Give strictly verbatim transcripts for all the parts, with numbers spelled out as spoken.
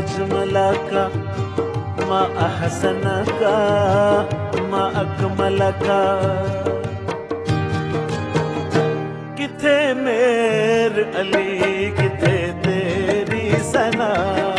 अजमलका मा अहसनका मा अकमलका। किथे मेर अली किथे तेरी सना।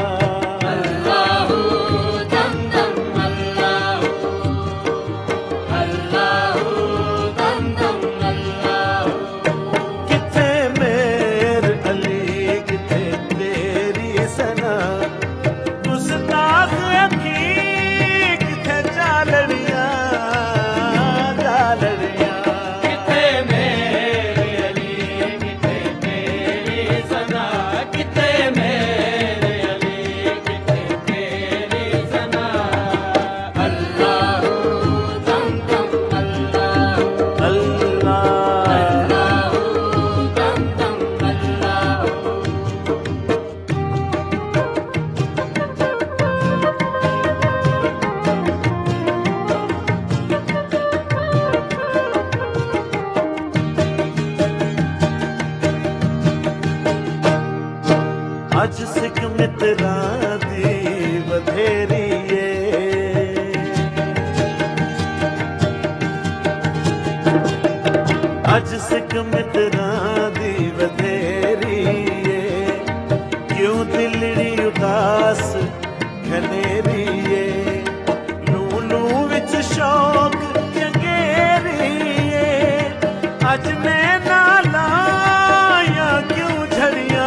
अज सिख मित्रां दी वधेरी ए, अज सिख मित्रां दी वधेरी ए। क्यों दिलड़ी उदास घनेरी ए, लू लू विच शौक चंगेरी ए। अज ने नाला या क्यों झड़िया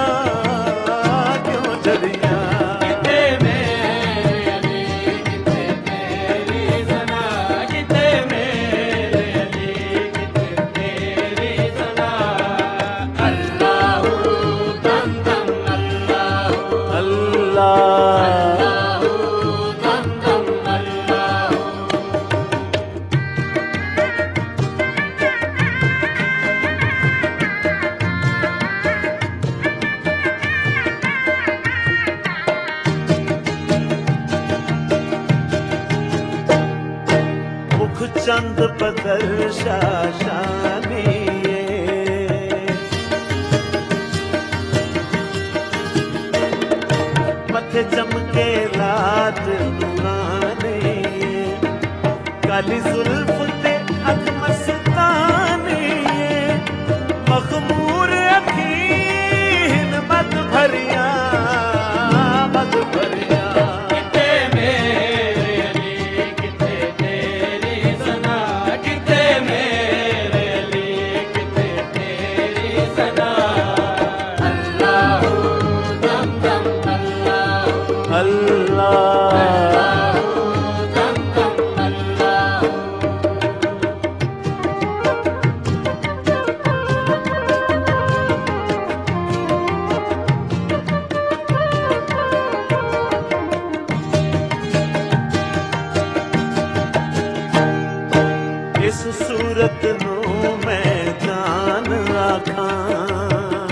चंद बदर शाशानी मथे चमके लात नूरानी। काली जुल्फ ते अख मस्तानी, मखमूर अखीन मत भरिया मत भरिया। इस सूरत नू मैं जान आखां,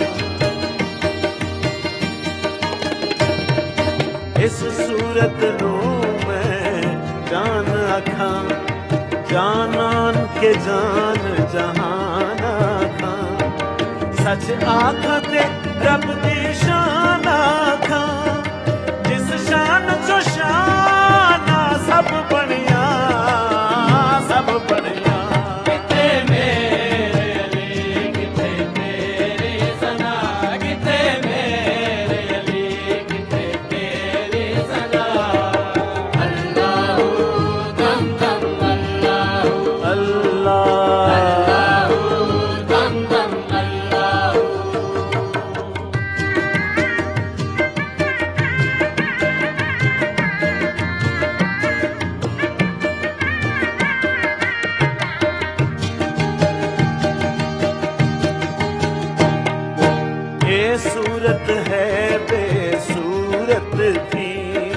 इस सूरत नू मैं जान आखां। जानान के जान जहान आखां, सच आखां ते रब दी शान आखां। जिस शान चो शान सब बनिया सब बनिया। किथे मेरे अली किथे तेरी सना, किथे मेरे अली किथे तेरी सना। अल्लाह दम दम अल्लाह अल्लाह दम दम अल्लाह। ये सूरत है बेसूरत थी,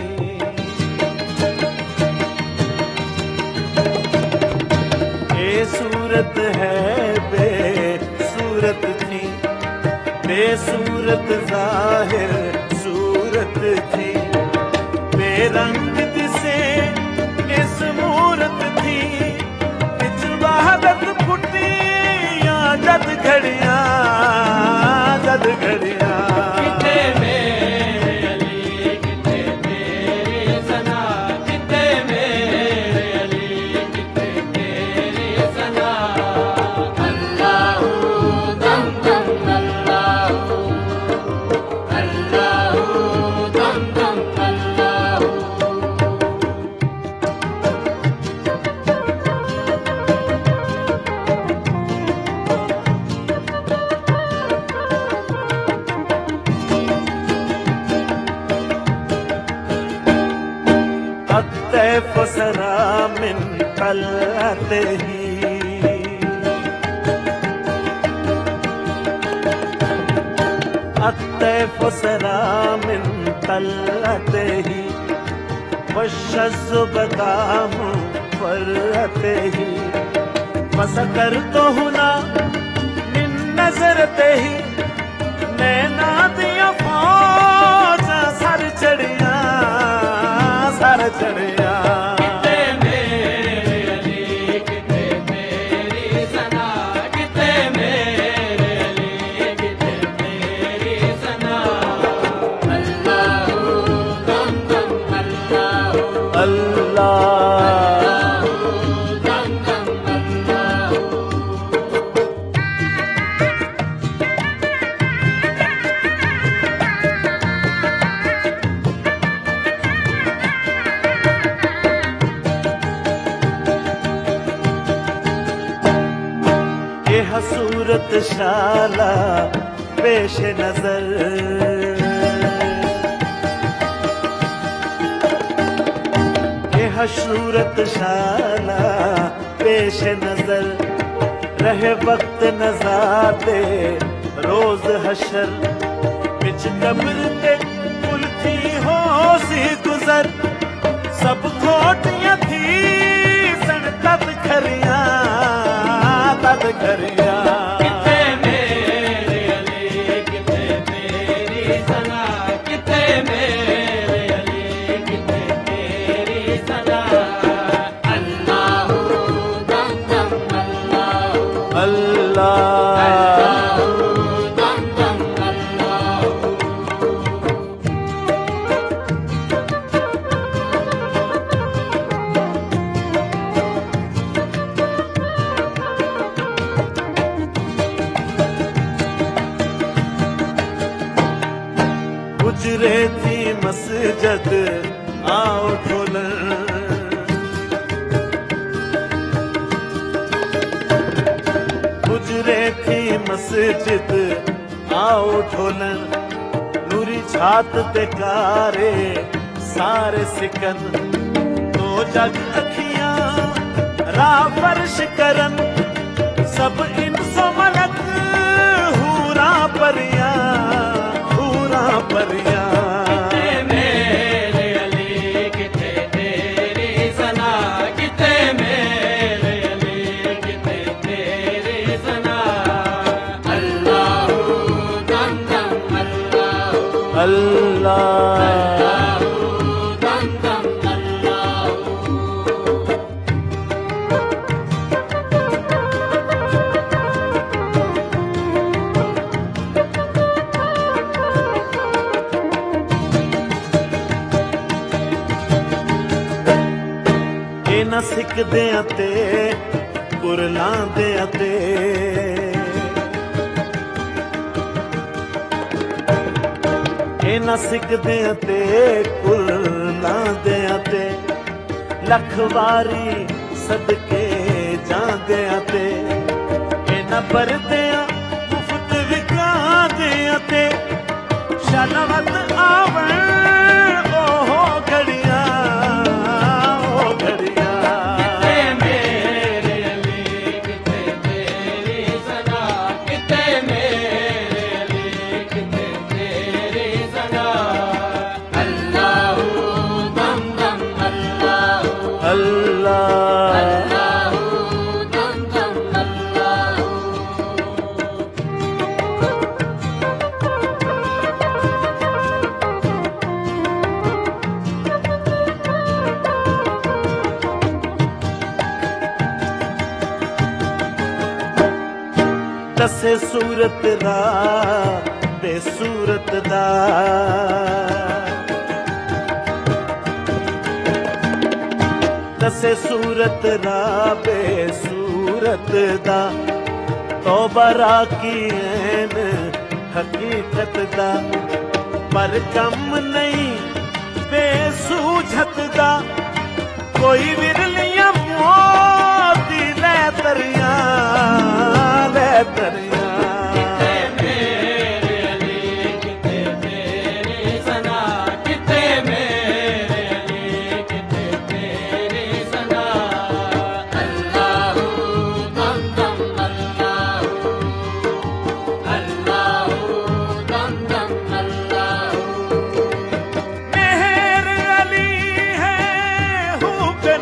ये सूरत है बेसूरत थी। बेसूरत जाहिर सूरत थी, बेरंग दिसे इस मूरत थी। बिच वहदत फुटी या जद घड़िया जद घड़िया। किथे मेरे अली किथे الطيف سرى من قلعته الطيف سرى من قلعته والشز بدا من فرته فسكرت هنا من نظرته नैना दिया फौज सर चढ़िया सर चढ़िया किते मेरे अली किते मेरी सना किते मेरे अली किते मेरी सना अल्लाह दम दम अल्लाह अल्लाह दम दम अल्लाह सूरत शाला पेश नजर यह सूरत शाला पेश नजर रहे वक्त नजाते रोज हशर बिच कब्र ते कुल थी हो सी गुजर सब खोटियां थी सन तद खरिया तद खरिया किते मेरे अली किते मेरी सना किते मेरे अली किते मेरी सना अल्लाह दम दम अल्लाह अल्लाह दम दम अल्लाह गुजरे थी मस्जिद आओ ढोलन गुजरे थी मस्जिद आओ ढोलन नूरी छात ते कारे सारे सिकन तो जग अखियां राह फर्श करन सब इंसो मलक हूरा परिया हूरा परिया किते मेरे अली किते तेरी सना किते मेरे अली किते तेरी सना अल्लाह दम दम अल्लाह अल्लाह दम दम अल्लाह न सिकदे ते कुरलांदे ते ए न सिकदे ते कुरलांदे ते लख वारी सदके जांदे ते ए न परदे मुफ्त विकांदे ते शलवत आवण ओहो घड़िया ओ घड़िया दसे सूरत दा बेसूरत दा दसे सूरत दा बेसूरत दा तौबा राकी ऐन हकीकत दा पर कम नहीं बेसूझत दा कोई विरलियां मोती लै तरिया लै तरिया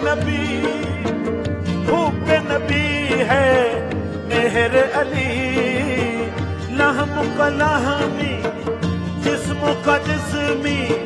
नबी खूब के नबी है मेहर अली। लहम का लहमी जिस्म का जिस्मी